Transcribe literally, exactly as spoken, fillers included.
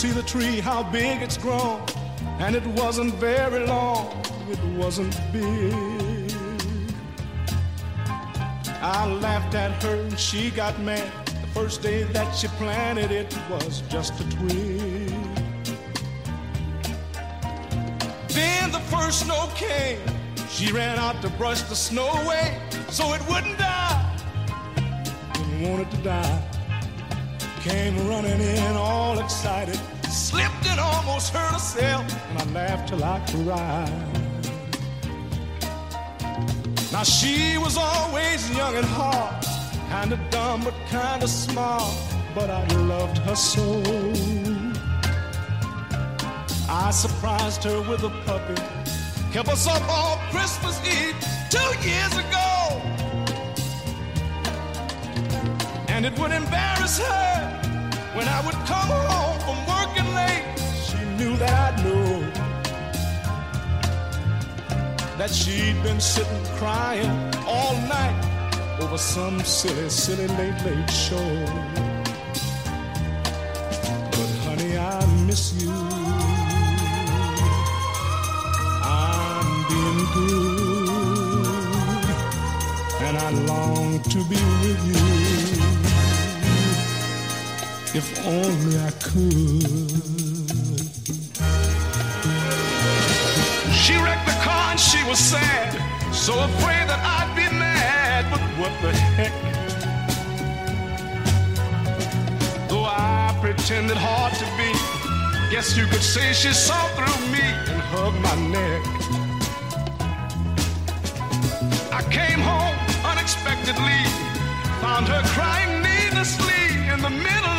see the tree, how big it's grown. And it wasn't very long, it wasn't big. I laughed at her and she got mad. The first day that she planted it was just a twig. Then the first snow came. She ran out to brush the snow away so it wouldn't die. Didn't want it to die. Came running in all excited, slipped and almost hurt herself, and I laughed till I cried. Now she was always young and hard, kinda dumb but kinda smart, but I loved her so. I surprised her with a puppy, kept us up all Christmas Eve two years ago. And it would embarrass her when I would come home from working late. She knew that I'd know that she'd been sitting crying all night over some silly, silly late, late show. But honey, I miss you. I'm being good, and I long to be with you. If only I could. She wrecked the car and she was sad, so afraid that I'd be mad. But what the heck? Though I pretended hard to be, guess you could say she saw through me and hugged my neck. I came home unexpectedly, found her crying needlessly in the middle